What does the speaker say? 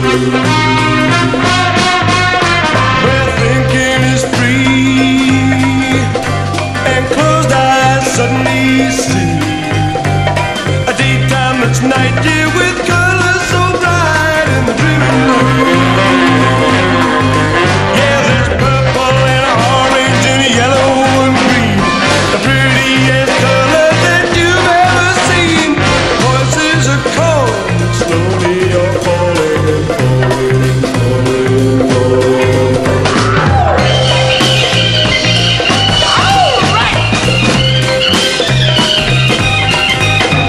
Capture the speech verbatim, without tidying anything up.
Where thinking is free and closed eyes suddenly see a daytime that's night.